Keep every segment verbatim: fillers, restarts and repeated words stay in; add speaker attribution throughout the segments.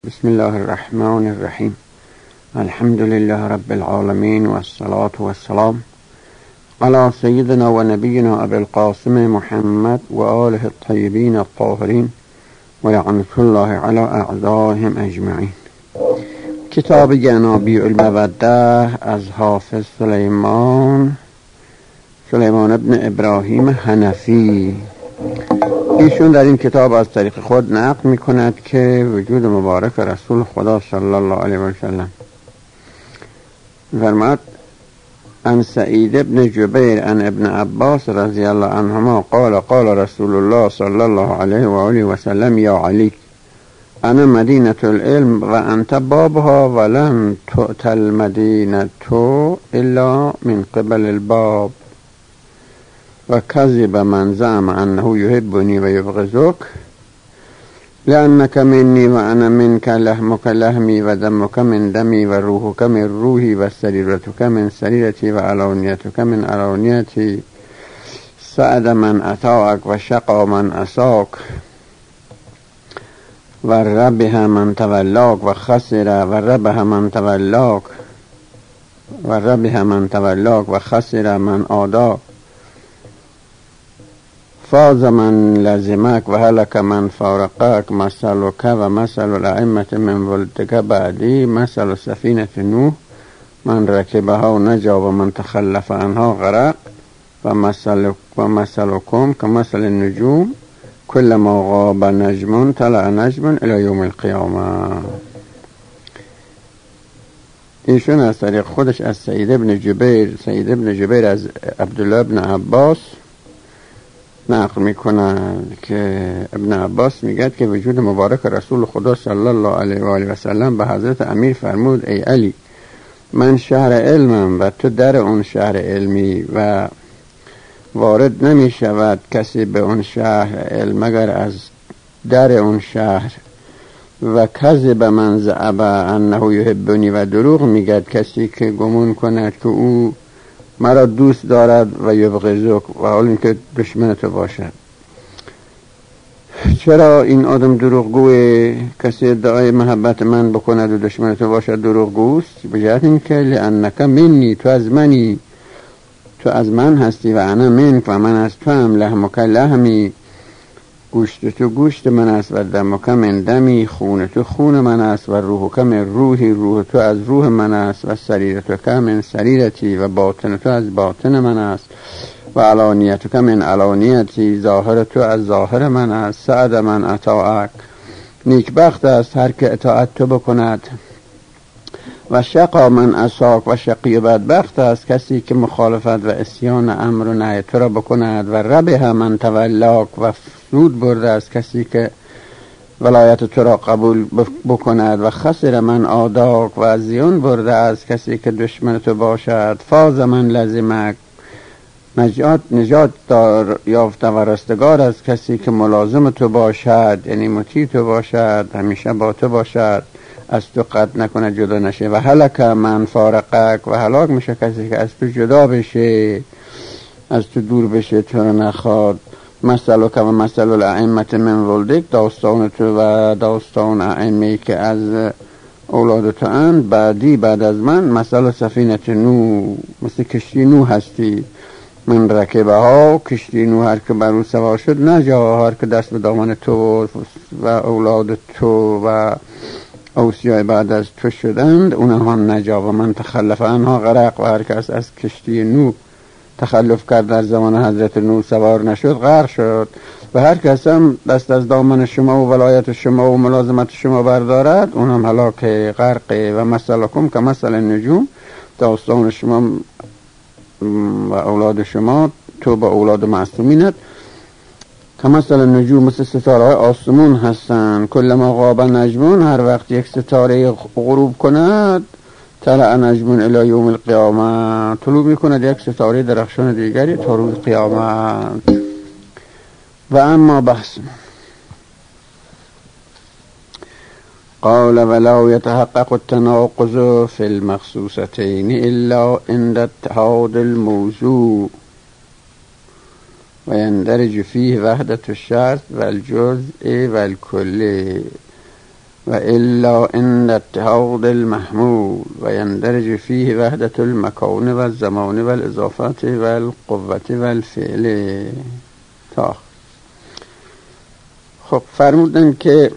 Speaker 1: بسم الله الرحمن الرحیم. الحمد لله رب العالمین و الصلاة والسلام علی سیدنا و نبینا ابی القاسم محمد و آله الطیبین الطاهرین و لعنة الله علی اعدائهم اجمعین. کتاب ینابیع الموده از حافظ سلیمان سلیمان ابن ابراهیم حنفی. ایشون در این کتاب از طریق خود نقل می کند که وجود مبارک رسول خدا صلی الله علیه و سلم فرمود: عن سعید ابن جبیر عن ابن عباس رضی الله عنهما قال قال رسول الله صلی الله علیه و آله و سلم: یا علی انا مدینة العلم و انت بابها ولن تؤت المدینة الا من قبل الباب و کذب من زعم انه یحبنی و یبغضک لانک منی و انا منک لحمک لحمی و دمک من دمی و روحک من روحی و سریرتک من سریرتی و علانیتک من علانیتی. سعد من اطاعک و شقا من عصاک و ربح من تولاک و خسر و ربح من تولاک و ربح من تولاک و خسر من عاداک. فاز من لزمک و هلک من فارقک. مثلک و مثل الائمة من ولدک بعدی مثل سفینة نوح من رکبها نجا و من تخلف عنها غرق و مثل و مثلکم کمثل النجوم کل ما غاب نجم طلع نجم الی یوم القیامه. ایشون از طریق خودش از سعید ابن جبیر سعید ابن جبیر از عبدالله ابن عباس نقل میکنند که ابن عباس میگه که وجود مبارک رسول خدا صلی الله علیه و آله و سلم به حضرت امیر فرمود: ای علی، من شهر علمم و تو در اون شهر علمی و وارد نمی شود کسی به اون شهر علم مگر از در اون شهر. و کذب من زعم انه یحبنی و دروغ میگه کسی که گمان کند که او مرا دوست دارد و یبغضک و حال اینکه دشمن تو باشد. چرا این آدم دروغگوه؟ کسی ادعای محبت من بکند و دشمن تو باشد دروغگوست؟ به جهت اینکه لانک منی، تو از منی، تو از من هستی و انا منک و من از تو هم. لحمک لحمی، گوشت تو گوشت من است و دمک من دمی، خون تو خون من است و روحک من روحی، روح تو از روح من است و سریرتک من سریرتی و باطن تو از باطن من است و علانیتک من علانیتی، ظاهر تو از ظاهر من است. سعد من اطاعک، نیکبخت است هر که اطاعت تو بکند. و شقا من عصاک، و شقی و بدبخت است کسی که مخالفت و عصیان امر و نهی تو را بکند. و ربح من تولاک، و سود برده است کسی که ولایت تو را قبول بکند. و خسر من عاداک، و زیان برده است کسی که دشمن تو باشد. فاز من لزمک، نجات نجات دار یافته و رستگار است کسی که ملازم تو باشد، یعنی مطیع تو باشد، همیشه با تو باشد، از تو قطع نکنه، جدا نشه. و هلک من فارقک، و هلاک میشه کسی که از تو جدا بشه، از تو دور بشه، تو رو نخواد. مثل که و مثل الائمة من ولدک، داستان تو و داستان ائمه که از اولاد تو اند بعدی بعد از من مثل سفینة نوح، مثل کشتی نوح هستی. من رکبه ها، کشتی نوح هر که بر او سوار شد نجا، هر که دست به دامن تو و اولاد تو و اوصیای بعد از تو شدند اونها نجا. و من تخلف عنها غرق، و هر کس از کشتی نوح تخلف کرد در زمان حضرت نوح سوار نشد غرق شد. و هر کس هم دست از دامن شما و ولایت شما و ملازمت شما بردارد اون هم هلاک غرقه. و مثلکم که مثل النجوم، داستان شما و اولاد شما، تو با اولاد معصومینت، که مثل النجوم، مثل ستاره های آسمون هستن. کل ما غاب نجمون، هر وقت یک ستاره غروب کند، طلع نجمون الی یوم القیامه، طلوع میکند یک ستاره درخشان دیگری تا روز قیامت. و اما بحث قال ولا يتحقق التناقض في المخصوصتين الا عند اتحاد الموضوع و یندرج فیه وحدت الشرط و الجزء و الکل. و الا ان اتحاد المحمول و یندرج فیه وحدت المکان و الزمان و الاضافات و القوت و الفعل. تا خب فرمودن که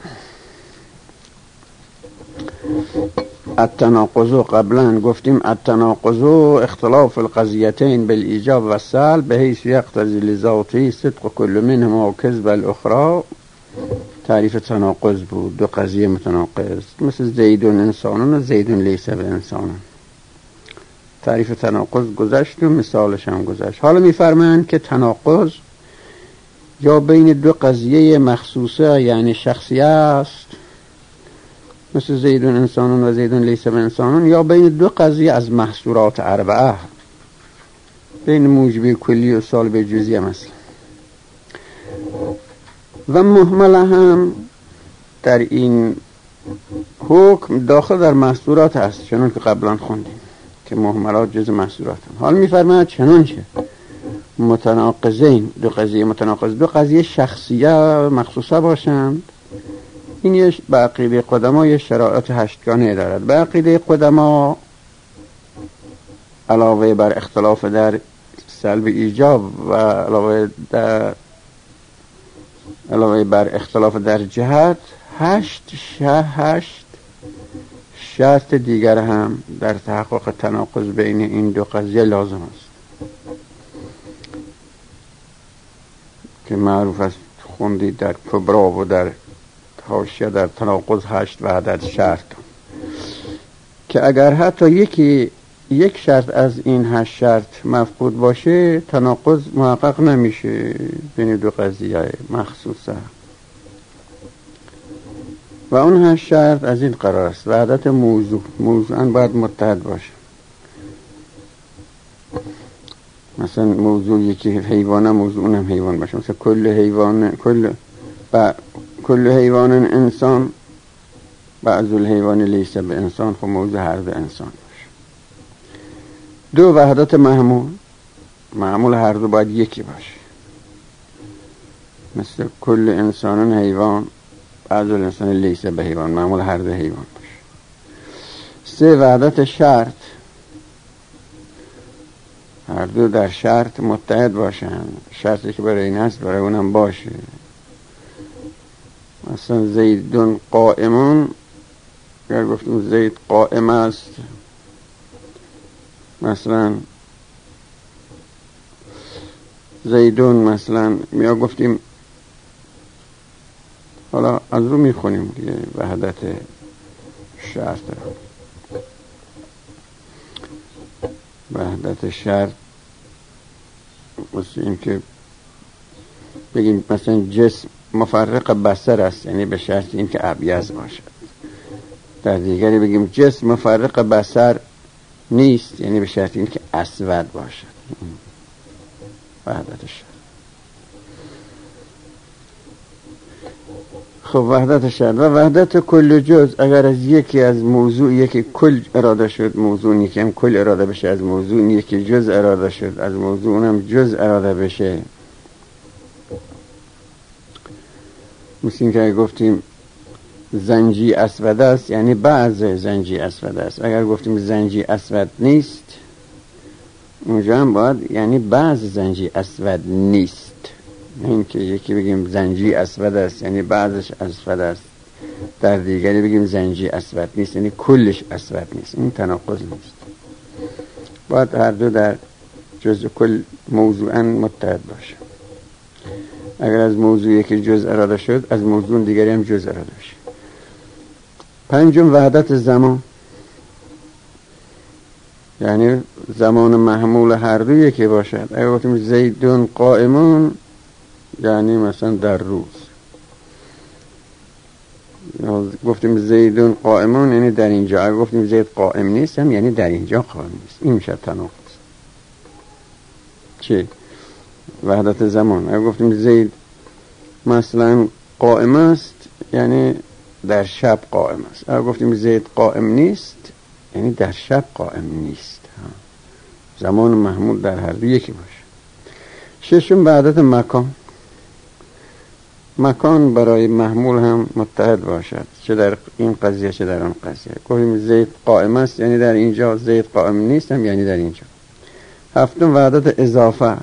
Speaker 1: التناقض، قبلا گفتیم التناقض اختلاف القضیتین بالایجاب و السلب بحیث یقتضی لذاته صدق کل منهما و کذب الاخرى. تعریف تناقض بود، دو قضیه متناقض، مثل زیدون انسانون و زیدون لیس به انسانون. تعریف تناقض گذشت و مثالش هم گذشت. حالا میفرمایند که تناقض یا بین دو قضیه مخصوصه یعنی شخصیه است، مثل زیدون انسانون و زیدون لیس به انسانون، یا بین دو قضیه از محصورات اربعه، بین موجب کلی و سالب جزئی مثلا. و محمله هم در این حکم داخل در محصورات هست، چنان که قبلا خوندیم که محملات جز محصورات هم. حال میفرماید چنانچه متناقضین، دو قضیه متناقض، دو قضیه شخصیه مخصوصه باشند، این یه به عقیده قدما یه شرایط هشتگانه دارد. به عقیده قدما علاوه بر اختلاف در سلب ایجاب و علاوه در علاوه بر اختلاف در جهت، هشت شه هشت شرط دیگر هم در تحقق تناقض بین این دو قضیه لازم است که معروف است، خوندید در کبرا و در حاشیه در تناقض هشت وحدت شرط، که اگر حتی یکی یک شرط از این هشت شرط مفقود باشه تناقض محقق نمیشه بین دو قضیه مخصوصه. و اون هشت شرط از این قرار است: وحدت موضوع، موضوعاً باید متحد باشه. مثلا موضوع یکی حیوانه، موضوع اونم حیوان باشه. مثلا کل حیوان کل با کل حیوان انسان، بعض الحیوان لیس به انسان، خب موضوع هر دو انسان باشه. دو وحدت معمول، معمول هر دو باید یکی باشه، مثل کل انسان حیوان، بعض الانسان لیس به حیوان، معمول هر دو حیوان باشه. سه وحدت شرط، هر دو در شرط متحد باشن، شرطی که برای این هست برای اونم باشه. مثلا زیدون قائمون، اگر گفتیم زید قائم است، مثلا زیدون مثلا یا گفتیم، حالا از رو میخونیم دیگه وحدت شرط. وحدت شرط مثل این که بگیم مثلا جسم مفرق بصر است، یعنی به شرط این که ابیض باشد. در دیگری بگیم جسم مفرق بصر نیست، یعنی به شرط این که اسود باشد. وحدت شرط. خب وحدت شرط و وحدت کل جز، اگر از یکی از موضوع یکی کل اراده شد، موضوع یکی هم کل اراده بشه از موضوع، یکی جز اراده شد از موضوع، اونم جز اراده بشه. مثل این که گفتیم زنجی اسود است، یعنی بعض زنجی اسود است. اگر گفتیم زنجی اسود نیست، اونجا هم باید یعنی بعض زنجی اسود نیست، نه اینکه یکی بگیم زنجی اسود است یعنی بعضش اسود است، در دیگری بگیم زنجی اسود نیست یعنی کلش اسود نیست. این تناقض نیست، باید هر دو در جزء کل موضوعاً متحد باشه. اگر از موضوع یکی جزء اراده شد از موضوع دیگری هم جزء اراده بشه. پنجم وحدت زمان، یعنی زمان محمول هر دو یکی باشد. اگر گفتیم زیدون قائمون یعنی مثلا در روز، گفتیم زیدون قائمون یعنی در اینجا. اگر گفتیم زید قائم نیست هم یعنی در اینجا قائم نیست. این میشه تناقض. چه؟ وحدت زمان. اگر گفتیم زید مثلا قائم است یعنی در شب قائم است. اگر گفتیم زید قائم نیست یعنی در شب قائم نیست. زمان محمول در هر دو یکی باشه. ششم وحدت مکان، مکان برای محمول هم متحد باشد، چه در این قضیه چه در آن قضیه. گفتیم زید قائم است یعنی در اینجا، زید قائم نیست هم یعنی در اینجا. هفتم وحدت اضافه،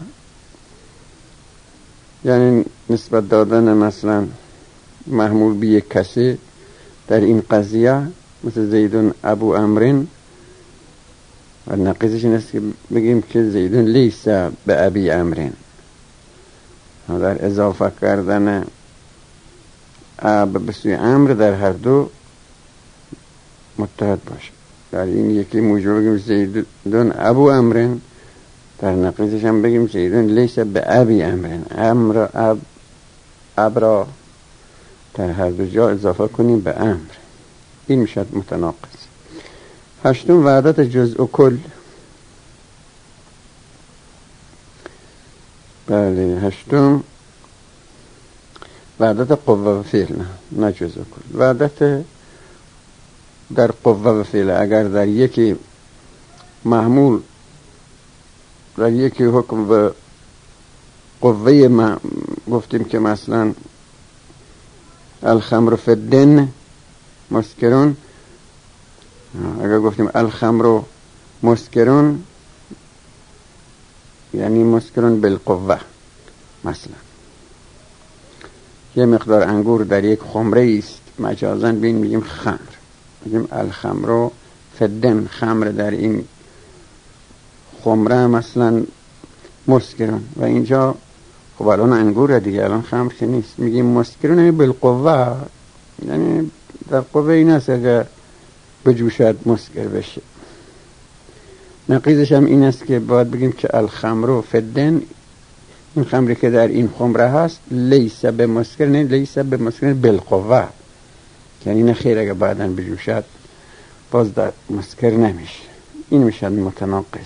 Speaker 1: یعنی نسبت دادن مثلا محمول به یک کسی در این قضیه، مثل زیدون ابو امرین، و نقیزش این است که بگیم که زیدون لیس به ابی امرین، در اضافه کردن اب به سوی امر در هر دو متحد باشه. در این یکی موجب بگیم زیدون ابو امرین، در نقیزش هم بگیم زیدون لیس به ابی امرین، امر اب اب را در هر دو جا اضافه کنیم به امر، این میشد متناقض. هشتم وحدت جزء و کل. بله، هشتم وحدت قوه و فعل، نه نه جزء و کل. وحدت در قوه و فعل، اگر در یکی محمول، در یکی حکم به قوه ما گفتیم که مثلا الخمر فی الدین مسکرون، اگر گفتیم الخمر مسکرون یعنی مسکرون بالقوه، مثلا یه مقدار انگور در یک خمره است، مجازاً بین میگیم خمر، میگیم الخمر فی الدین، خمر در این خمره مثلا مسکرون، و اینجا خب الان انگور دیگه، الان خمر که نیست، میگیم مسکرون یعنی بالقوه، یعنی در قوه این است اگر بجوشد مسکر بشه. نقیزش هم این است که باید بگیم که الخمر فی الدین، این خمری که در این خمره هست، لیس به مسکر، نه لیس به مسکر بالقوه، یعنی نه خیر اگر بعداً بجوشد باز در مسکر نمیشه. این میشه متناقض.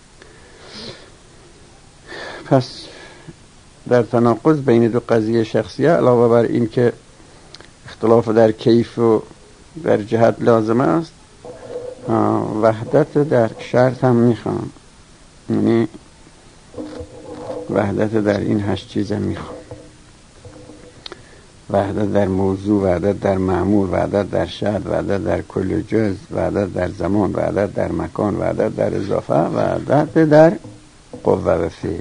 Speaker 1: پس در تناقض بین دو قضیه شخصیه، علاوه بر این که اختلاف در کیف و در جهت لازم است، وحدت در شرط هم میخوام، یعنی وحدت در این هشت چیز هم میخوام: وحدت در موضوع، وحدت در معمول، وحدت در شرط، وحدت در کل جز، وحدت در زمان، وحدت در مکان، وحدت در اضافه، وحدت در قوه و فعل.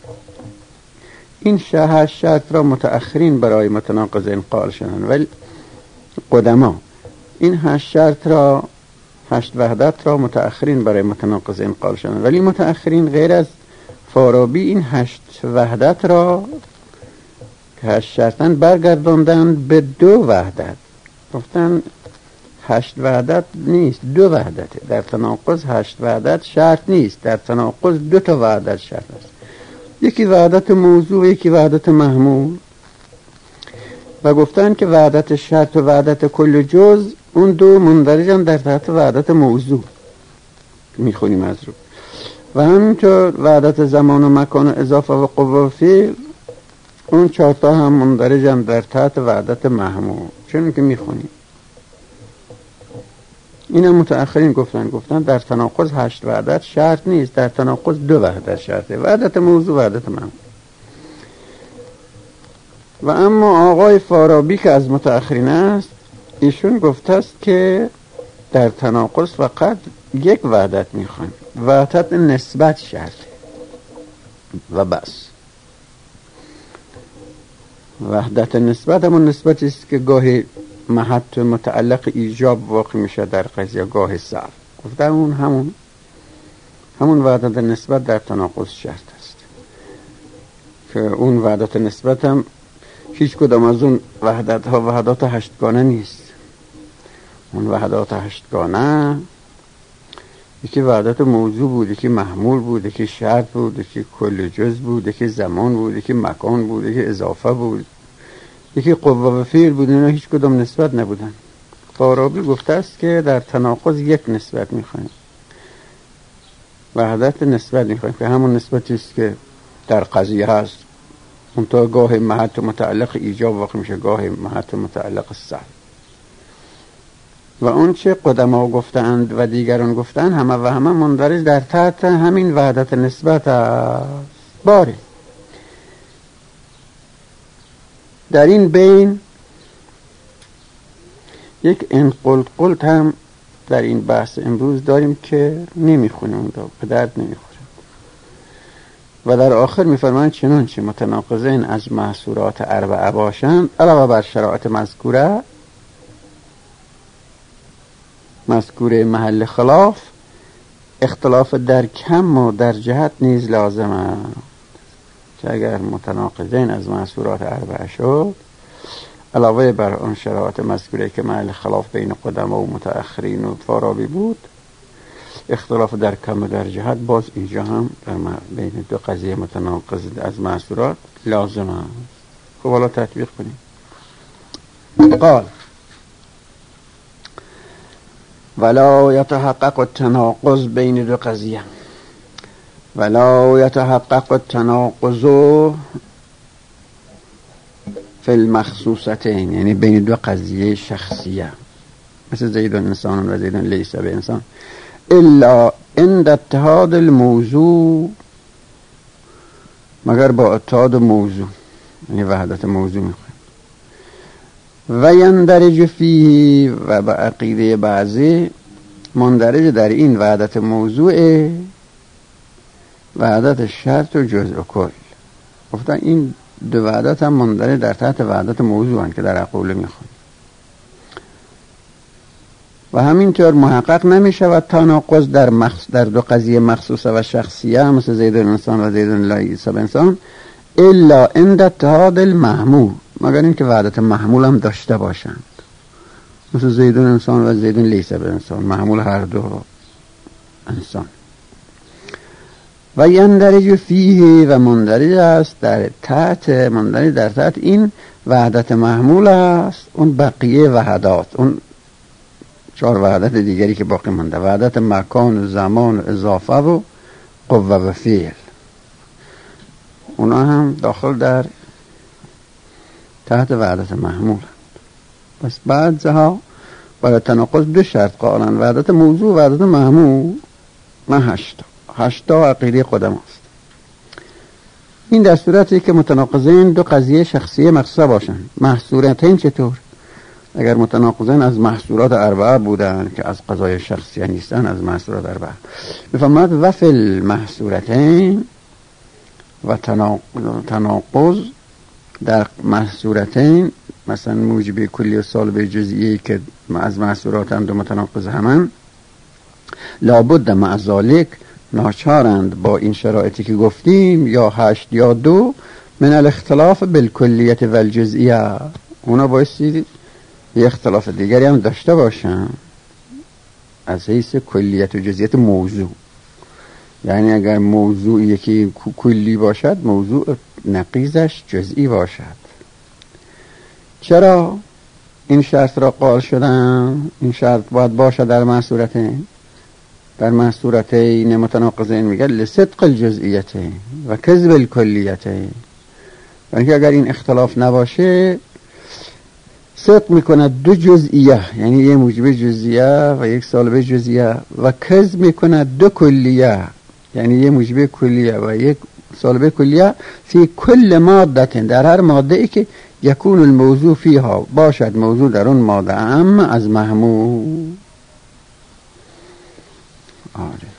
Speaker 1: این هشت شرط را متأخرین برای متناقض قائل شدند، ولی قدما این هشت شرط را، هشت وحدت را متأخرین برای متناقض قائل شدند، ولی متأخرین غیر از فارابی این هشت وحدت را که هشت شرطن برگرداندن به دو وحدت. گفتن هشت وحدت نیست، دو وحدته. در تناقض هشت وحدت شرط نیست، در تناقض دو تا وحدت شرط است، یکی وحدت موضوع و یکی وحدت محمول. و گفتن که وحدت شرط و وحدت کل جز، اون دو مندرجن در تحت وحدت موضوع، میخونیم از رو. و همینطور وحدت زمان و مکان و اضافه و قوه و فعل، اون چهارتا هم مندرجن در تحت وحدت محمول، چون که میخونیم. این هم متأخرین گفتن گفتن در تناقض هشت وحدت شرط نیست، در تناقض دو وحدت شرطه: وحدت موضوع، وحدت محمول. و اما آقای فارابی که از متأخرین است، ایشون گفته است که در تناقض فقط یک وحدت میخوایم، وحدت نسبت شرطه و بس. وحدت نسبت همون نسبتی است که گاهی محط متعلق ایجاب واقع میشه در قضیه، گاه صرف. گفتن اون همون همون وحدت نسبت در تناقض شرط است، که اون وحدت نسبت هم هیچ کدام از اون وحدت ها وحدات هشتگانه نیست. اون وحدات هشتگانه یکی وحدت موضوع بود، یکی محمول بود، یکی شرط بود، یکی کل جز بود، یکی زمان بود، یکی مکان بود، یکی اضافه بود، یکی قوه و فعل بود. اینا هیچ کدام نسبت نبودن. فارابی گفته است که در تناقض یک نسبت میخوایم، وحدت نسبت میخوایم، که همون نسبتی است که در قضیه هست، اون تا گاه محط متعلق ایجاب واقع میشه، گاه محط متعلق صرف. و اون چه قدما گفتند و دیگران گفتند، همه و همه مندرج در تحت همین وحدت نسبت است. باره در این بین یک انقل قلت هم در این بحث امروز داریم که نمیخونیم اون رو، به درد نمیخوره. و در آخر میفرمایند چنانچه متناقضین از محصورات اربعه باشند علاوه بر شرایط مذکوره مذکوره محل خلاف، اختلاف در کم و در جهت نیز لازم است که اگر متناقضین از محصورات اربعه شد علاوه بر آن شرایط مذکوره که محل خلاف بین قدما و متأخرین و فارابی بود، اختلاف در کم و در جهت باز اینجا هم در بین دو قضیه متناقض از محصورات لازم است. خب حالا تطبیق کنیم. قال ولا يتحقق التناقض بین دو قضیه ولا يتحقق التناقض فی المخصوصتین، یعنی بین دو قضیه شخصیه مثل زید انسان و زید لیس به انسان، الا عند اتحاد الموضوع، مگر با اتحاد موضوع، یعنی وحدت موضوع میخوایم. و یندرج فیه، و با عقیده بعضی مندرج در این وحدت موضوع وحدت شرط و جزء و کل. گفتن این دو وحدت هم مندرج در تحت وحدت موضوع هستند که در عقوله میخوایم. و همینطور محقق نمی شود تناقض در مخص... در دو قضیه مخصوصه و شخصیه مثل زید انسان و زید لیس انسان الا عند اتحاد المحمول، مگر اینکه وحدت محمول هم داشته باشند مثل زید انسان و زید لیس انسان، محمول هر دو انسان. و یندرج فیه، و مندرج است در تحت مندرج در تحت این وحدت محمول است اون بقیه وحدات، اون چهار وحدت دیگری که باقی مونده، وحدت مکان و زمان و اضافه و قوه و فعل، اونا هم داخل در تحت وحدت محمول. پس بعضها برای تناقض دو شرط قائلن، وحدت موضوع و وحدت محمول. نه هشتا هشتا عقیده قدم است. این در صورتی که متناقضین دو قضیه شخصیه مخصوصه باشند. محصورتین چطور؟ اگر متناقضین از محصورات اربعه بودن که از قضای شخصیه نیستن، از محصورات اربعه بفهمد و فی المحصورتین، و تناقض در محصورتین مثلا موجب کلی و سالب جزئیه که از محصورات هم دو متناقض همان، لابد مع ذالک ناچارند با این شرایطی که گفتیم یا هشت یا دو من الاختلاف بالکلیت و الجزئیه، اونا بایستی یه اختلاف دیگری هم داشته باشن از حیث کلیت و جزئیت موضوع. یعنی اگر موضوع یکی کلی باشد موضوع نقیضش جزئی باشد. چرا این شرط را قائل شدن؟ این شرط باید باشد در محصورتین در محصورتین متناقضین میگه لصدق الجزئیتین و کذب الکلیتین، یعنی اگر این اختلاف نباشه صدق میکند دو جزئیه، یعنی یک موجب جزئیه و یک سالب جزئیه، و کذب میکند دو کلیه، یعنی یک موجب کلیه و یک سالب کلیه، فی کل ماده، در هر ماده ای که یکون الموضوع فیها، باشد موضوع در اون ماده اما از محمول. آره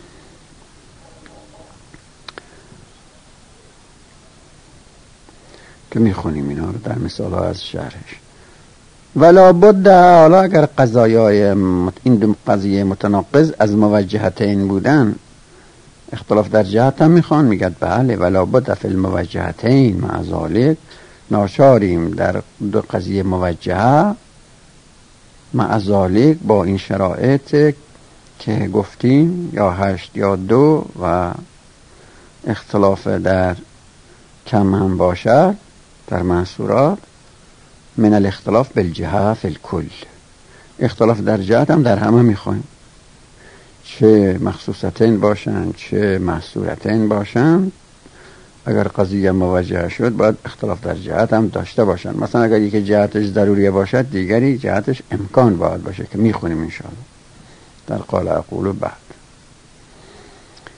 Speaker 1: که میخونیم اینا رو در مثال ها از شرحش. ولا بد، حالا اگر قضایای این دو قضیه متناقض از موجهتین بودن، اختلاف در جهت هم میخوان، میگد بله ولا بد فی الموجهتین مع ذالک، ناچاریم در دو قضیه موجهه مع ذالک با این شرایط که گفتیم یا هشت یا دو و اختلاف در کم هم باشد در محصورات، من الاختلاف بالجهه فی الکل، اختلاف در جهت هم در همه میخوایم، چه مخصوصتین باشند چه محصورتین باشند. اگر قضیه موجه شد باید اختلاف در جهت هم داشته باشند. مثلا اگر یکی جهتش ضروریه باشد دیگری جهتش امکان باید باشه که میخونیم انشاءالله در قال اقول بعد.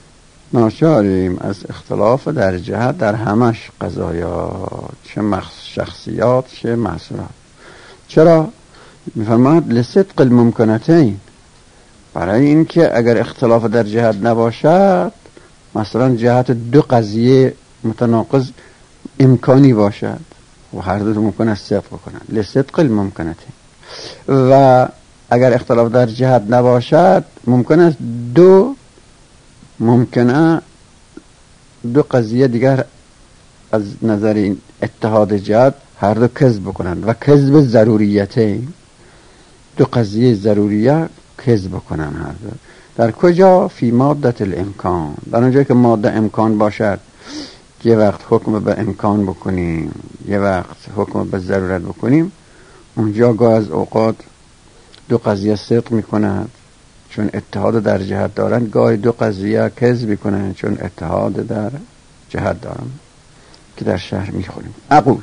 Speaker 1: ناچاریم از اختلاف در جهت در همش قضایا، چه شخصیات چه محصولات. چرا؟ میفرماد لصدق الممکنتین، برای اینکه اگر اختلاف در جهت نباشد، مثلا جهت دو قضیه متناقض امکانی باشد و هر دو ممکن است صدق بکنند، لصدق الممکنتین. و اگر اختلاف در جهت نباشد، ممکن است دو ممکنه دو قضیه دیگر از نظر این اتحاد جهت هر دو کذب بکنند و کذب ضروریتین، دو قضیه ضروریه کذب بکنند هر دو. در کجا؟ فی مادت الامکان، در اونجایی که ماده امکان باشد، یه وقت حکم به امکان بکنیم یه وقت حکم به ضرورت بکنیم، اونجا گاه از اوقات دو قضیه صدق میکنند چون اتحاد در جهت دارند، گاهی دو قضیه کذب میکنند چون اتحاد در جهت دارند که در شهر میخونیم. اقول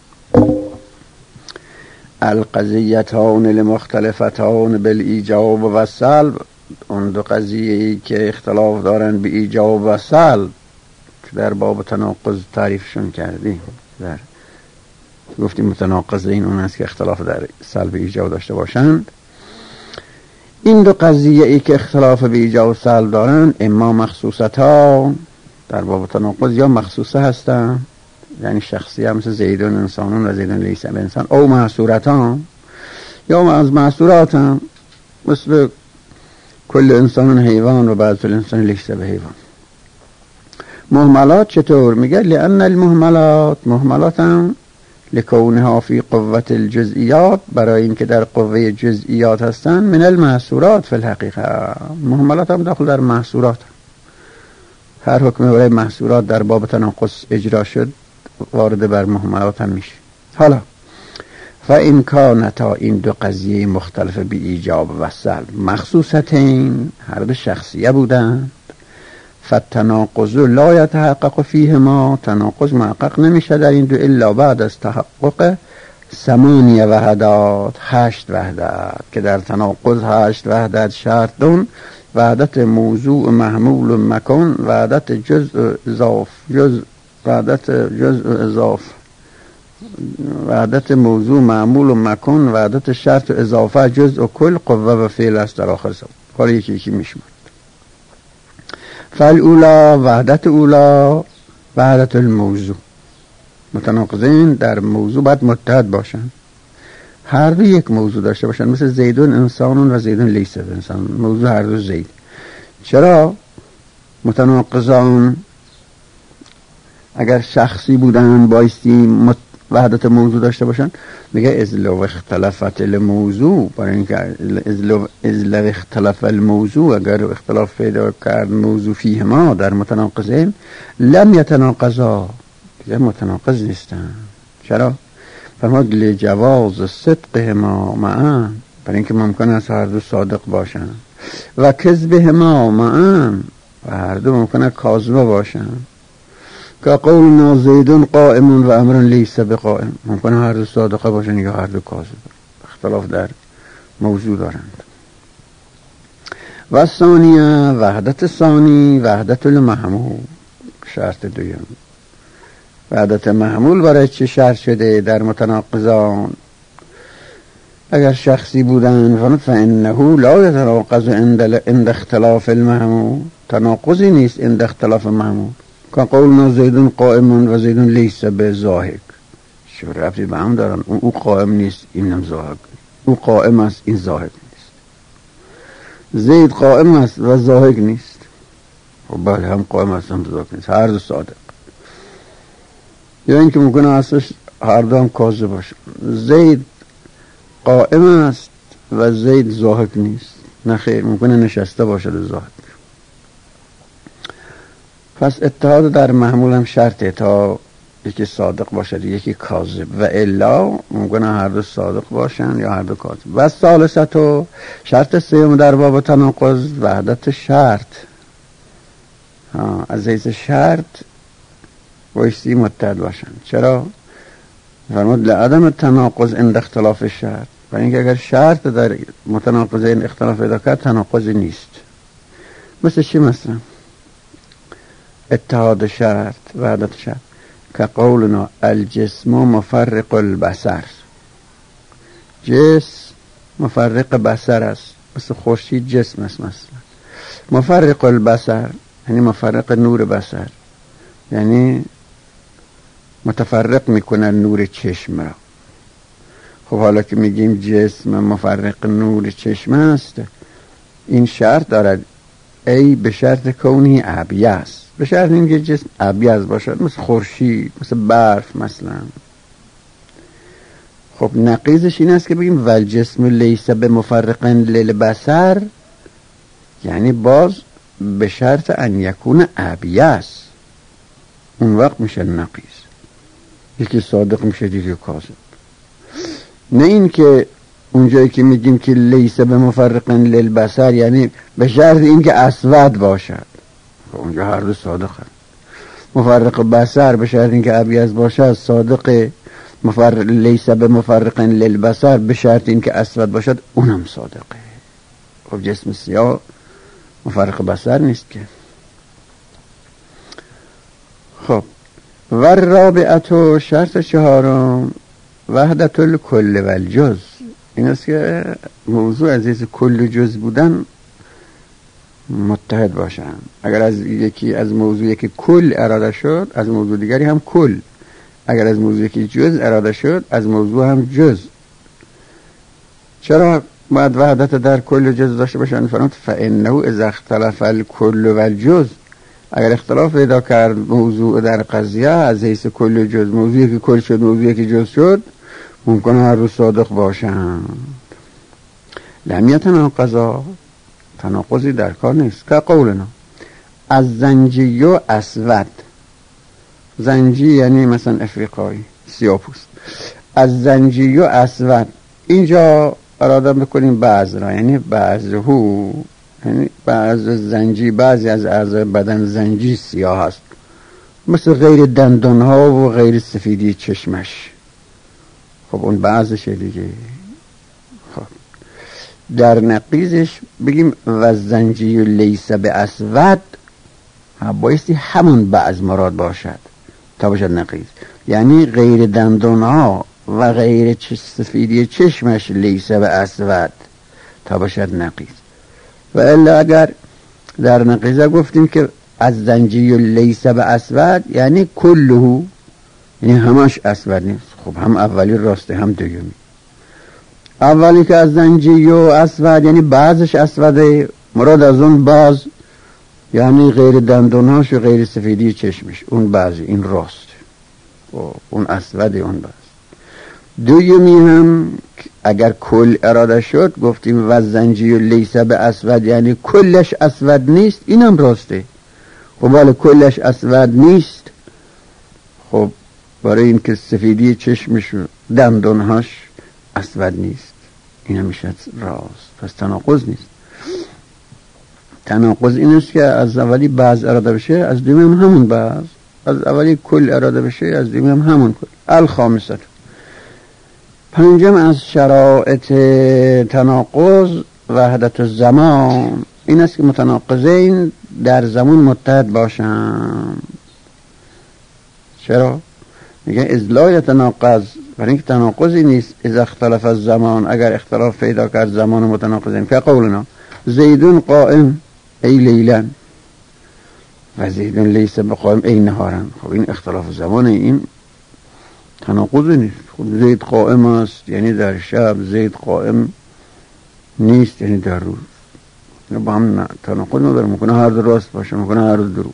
Speaker 1: القضیتان المختلفتان بالایجاب و سلب، اون دو قضیه ای که اختلاف دارند به ایجاب و سلب که در باب تناقض تعریفشون کردیم، در گفتیم متناقض این اون است که اختلاف در سلب ایجاب داشته باشند. این دو قضیه ای که اختلاف به ایجاب و سلب دارند، اما مخصوصتا در باب تناقض یا مخصوصه هستند، یعنی شخصی هم مثل زیدون انسانون و زیدون لیس به انسان، او محصورتان یا از محصورات هم مثل کل انسان حیوان و بعض الانسان لیس به حیوان. مهملات چطور؟ میگه لأن المهملات، مهملات هم لکونها فی قوت الجزئیات، برای اینکه در قوه جزئیات هستن، من المحصورات فی الحقیقه، مهملات هم داخل در محصورات، هر حکم برای محصورات در باب تناقض اجرا شد وارد بر مهملات هم میشه. حالا فإن کانتا، این دو قضیه مختلف بی ایجاب و سلب مخصوصتین، هر دو شخصیه بودند، فالتناقض لا يتحقق فيهما، تناقض محقق نمیشه در این دو الا بعد از تحقق ثمانیه وحدات، هشت وحدت، که در تناقض هشت وحدت شرط دون، وحدت موضوع محمول مکان، وحدت جزء اضاف جزء وحدت جزء اضاف وحدت موضوع معمول و مکان، وحدت شرط و اضافه جزء و کل، قوه و فعل است در آخر سب. حالا یکی یکی میشمد. فالاولا، وحدت اولا وحدت الموضوع، متناقضین در موضوع باید متحد باشن، هر دو یک موضوع داشته باشن، مثل زیدون انسانون و زیدون لیس به انسان، موضوع هر دو زید. چرا متناقضان اگر شخصی بودن بایستی مت... وحدت موضوع داشته باشن؟ میگه از لو اختلافت الموضوع، برای اینکه از لو از لو اختلاف الموضوع، اگر اختلاف پیدا کرد موضوع فیه ما در متناقضین، لم یتناقضا، دیگه متناقض نیستن. چرا؟ فرمود لجواز صدقهما معا، برای اینکه ممکن است هر دو صادق باشن، و کذبهما معا، و هر دو ممکنه کاذب باشن، که قولنا زیدون قائم و امر لیس بقائم، ممکنه هر دو صادقه باشن یا هر دو کاذب، اختلاف در موضوع دارند. و ثانیه، وحدت ثانی وحدت المحمول، شرط دویم. وحدت محمول برای چه شرط شده در متناقضان؟ اگر شخصی بودن فانه لا يتناقض عند اختلاف المحمول، تناقضی نیست عند اختلاف محمول، که قولنا زیدون قائم و زیدون لیس به زاهد، چه ربطی به هم دارن؟ او قائم نیست اینم زاهد، او قائم است این زاهد نیست، زید قائم است و زاهد نیست، و بله هم قائم است هم زاهد نیست، هر دو صادق. یا اینکه ممکنه اصلش هر دو هم کاذب باشه، زید قائم است و زید زاهد نیست، نه خیر، ممکنه نشسته باشد زاهد. پس اتحاد در محمول هم شرطه تا یکی صادق باشد یکی کاذب، و الا ممکنه هر دو صادق باشن یا هر دو کاذب. و ثالثتو، شرط سوم در باب تناقض وحدت شرط، ها از حیث شرط بایستی متحد باشن. چرا؟ فرمود لعدم تناقض عند اختلاف شرط، برای اینکه اگر شرط در متناقضین اختلاف پیدا کرد تناقضی نیست. مثل چی؟ مثلا اتحاد شرط وحدت شرط که قولنا الجسم مفرق البصر، جسم مفرق بصر است، مثل خورشید جسم است. مثلا مفرق البصر یعنی مفرق نور بصر، یعنی متفرق میکنه نور چشم را. خب حالا که میگیم جسم مفرق نور چشم است، این شرط دارد ای به شرط کونی ابیض، به شرط اینکه جسم ابیض باشد، مثل خورشید، مثل برف مثلا. خب نقیضش این است که بگیم والجسم لیس بمفرق للبصر، یعنی باز به شرط ان یکون ابیض، اون وقت میشه نقیض، یکی صادق میشه دیگه کاذب. نه این که اونجایی که میگیم که لیس بمفرق للبصر یعنی به شرط اینکه اسود باشد، اونجا هر دو صادق هست. مفرق بصر به شرط اینکه ابیض باشد صادق، مفرق لیس بمفرق للبصر به شرط اینکه اسود باشد اونم صادقه. خب جسم سیاه مفرق بصر نیست که. خب و رابعه شرط چهارم وحدت الکل و الجز، این است که موضوع عزیز کل جز بودن متحد باشن. اگر از یکی از موضوع یکی کل اراده شد، از موضوع دیگری هم کل. اگر از موضوع یکی جز اراده شد، از موضوع هم جز. چرا باید وحدت در کل و جز داشته باشن؟ فرمود فانه اذا اختلف الکل و الجز، اگر اختلاف پیدا کرد موضوع در قضیه از حیث کل و جز، موضوعی که کل شد موضوعی که جز شد، ممکنه هر روز صادق باشن. لم یتناقضا، تناقضی در کار نیست. که قولنا از زنجی و اسود، زنجی یعنی مثلا افریقایی سیاه‌پوست، از زنجی و اسود، اینجا اراده بکنیم بعض را، یعنی بعضهو، یعنی بعض زنجی، بعضی از اعضای بدن زنجی سیاه است، مثل غیر دندان ها و غیر سفیدی چشمش. خب اون بعضشه دیگه. خب در نقیضش بگیم و زنجی لیس به اسود، بایستی همون بعض مراد باشد تا باشد نقیض، یعنی غیر دندان ها و غیر سفیدی چشمش لیس به اسود تا باشد نقیض. و الا اگر در نقیضه گفتیم که از زنجی لیس به اسود یعنی کلهو، یعنی همش اسود نیست. خب هم اولی راسته هم دومی. اولی که از زنجی و اسود یعنی بعضش اسوده، مراد از اون بعض یعنی غیر دندونهاش و غیر سفیدی چشمش، اون بعضی، این راست، اون اسوده، اون بعض. دومی هم اگر کل اراده شد گفتیم و زنجی و لیس به اسود یعنی کلش اسود نیست، اینم راسته. خب ولی کلش اسود نیست، خب برای این که سفیدی چشمش و دندونهاش اسود نیست، این هم میشه راست. پس تناقض نیست. تناقض این است که از اولی بعض اراده بشه، از دومی هم همون بعض. از اولی کل اراده بشه، از دومی هم همون کل. الخامسه، پنجم از شرایط تناقض وحدت الزمان، این است که متناقضین در زمان متحد باشن. چرا؟ میگه از لا یتناقض، برای اینکه تناقضی نیست. اذا اختلاف الزمان، اگر اختلاف پیدا کرد زمان متناقضین. که قولنا زیدون قائم ای لیلن و زیدون لیس بقائم ای نهارن. خب این اختلاف زمان، این تناقضی نیست. خب زید قائم است یعنی در شب، زید قائم نیست یعنی در روز. اینا با هم تناقض نداره، ممکنه هر دو راست باشه، ممکنه هر دو دروغ.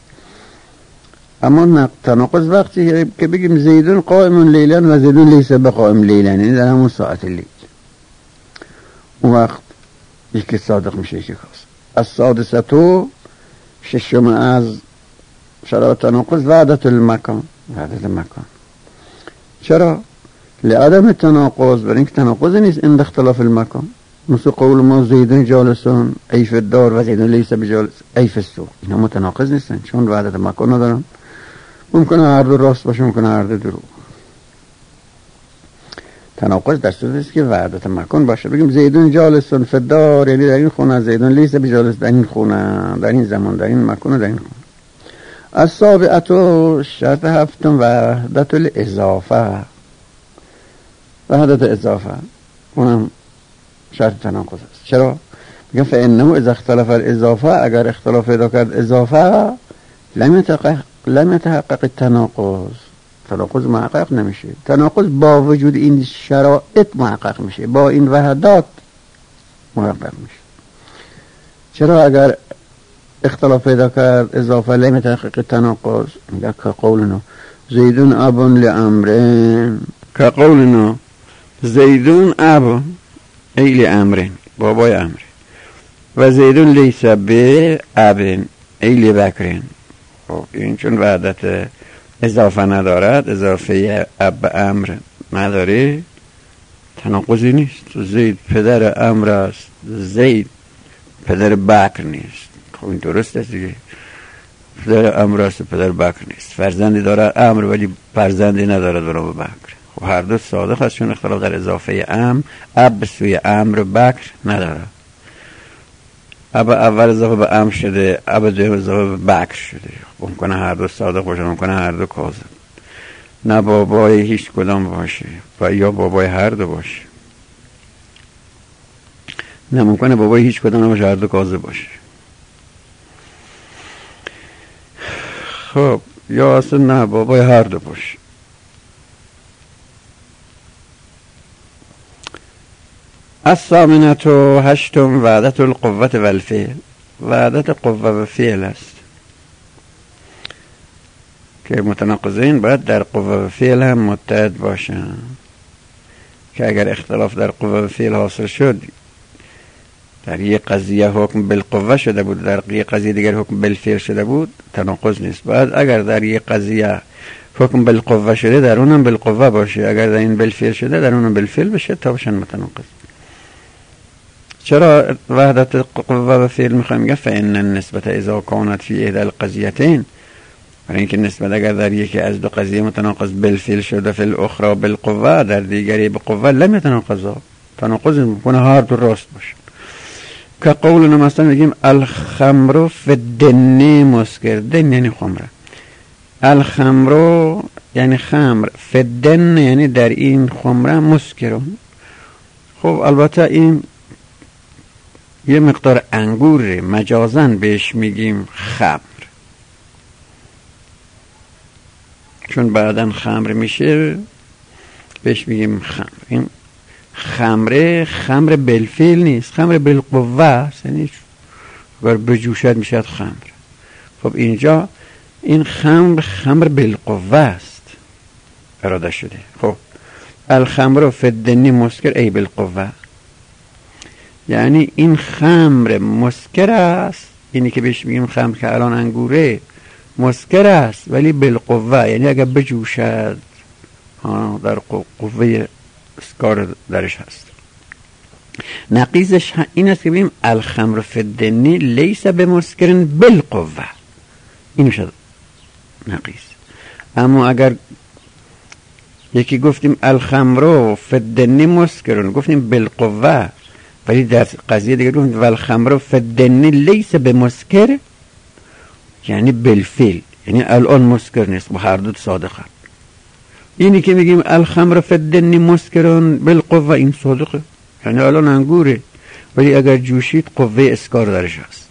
Speaker 1: اما تناقض وقتی که بگیم زیدون قائم لیلن و زیدون لیس بقائم لیلن، یعنی در همون ساعت لیل، اون وقت یکی صادق میشه یکی کاذب. از سادسه تو ششم از شرایط تناقض وحدت المکان، وحدت المکان. چرا؟ لعدم تناقض، برای اینکه تناقض نیست این اختلاف المکان. مثل قول ما زیدون جالسون ای فی الدار و زیدون لیس بجالس ای فی السوق، اینا متناقض نیستن چون وحدت مکان ندارن. ممکنه هر دو راست باشه، ممکنه هر دو دروغ. تناقض در صورتی است که وحدت مکان باشه. بگیم زیدون جالسون فی الدار یعنی در این خونه، زیدون لیس بجالس در این خونه، در این زمان، در این مکان و در این خونه. السابعه شرط هفتم وحدت الاضافه. وحدت اضافه اونم شرط تناقض است. چرا؟ میگم فانه اذا اختلف الاضافه، اگر اختلاف پیدا کرد اضافه لم يتحقق لم يتحقق التناقض، تناقض محقق نمیشه. تناقض با وجود این شرایط محقق میشه، با این وحدات محقق میشه. چرا اگر اختلاف پیدا کرد اضافه لم يتحقق التناقض؟ میگه که قولنا زیدون اب لامرین، که قولنا زیدون اب ای لامرین، بابای امر، و زیدون لیس به اب ای لبکرین. خب این چون وحدت اضافه ندارد، اضافه اب امر نداره، تناقضی نیست. زید پدر امر است، زید پدر بکر نیست. خب این درست است دیگه، پدر امر است پدر بکر نیست. فرزندی داره امر ولی فرزندی نداره برای بکر. خب هر دو صادق است چون اختلاف در اضافه ام، اب به سوی امر بکر نداره. اب اول اضافه به ام شده، اب دوم اضافه به بکر شده. ممکنه هر دو صادق باشه، ممکنه هر دو کاذب. نه بابای هیچ کدام باشه و یا بابای هر دو باشه، نه ممکنه بابای هیچ کدام نباشه، هر دو کاذب باشه. خب یا اصلا نه بابای هر دو باشه. الثامنة و هشتم وحدت القوة و الفعل. وحدت قوه و فعل است که متناقضین باید در قوه و فعل هم متحد باشن، که اگر اختلاف در قوه و فعل حاصل شد، در یک قضیه حکم بالقوه شده بود، در یک قضیه دیگر حکم بالفعل شده بود، تناقض نیست. باید اگر در یک قضیه حکم بالقوه شده در اونم بالقوه باشه، اگر در این بالفعل شده در اونم بالفعل بشه تا بشن متناقض. چرا وحدت قوه و فعل میخوایم؟ میگه فان النسبت اذا كانت في احدى القضیتین، برای اینکه نسبت اگر در یکی از دو قضیه متناقض بالفعل شده فی الاخرى بالقوه، در دیگری بقوه، لم يتناقضا، تناقض میکنه هر دو راست باشه. که قولنا مثلا میگیم الخمر فی الدن مسکر، دن یعنی خمره، الخمر یعنی خمر، فی الدن یعنی در این خمره، مسکرون. خب البته این یه مقدار انگور مجازن بهش میگیم خمر، چون بعدن خمر میشه بهش میگیم خمر. این خمره خمر بالفعل نیست، خمر بالقوه است، یعنی اگر بجوشد میشد خمر. خب اینجا این خمر خمر بالقوه است اراده شده. خب الخمر فی الدن مسکر ای بالقوه، یعنی این خمر مسکر است، اینی که بهش میگیم خمر که الان انگوره مسکر است ولی بالقوه، یعنی اگر بجوشد در قوه اسکار درش هست. نقیزش این است که بگیم الخمر فی الدن لیس بمسکر بالقوه، این شد نقیز. اما اگر یکی گفتیم الخمر فی الدن مسکرون، گفتیم بالقوه، ولی در قضیه دیگه گفتیم والخمر فی الدن لیس بمسکر، یعنی بالفعل، یعنی الان مسکر نیست، با هر دو صادقه. اینی که میگیم الخمر فی الدن مسکرون بالقوه، این صادقه، یعنی الان انگوره ولی اگر جوشید قوه اسکار درش هست،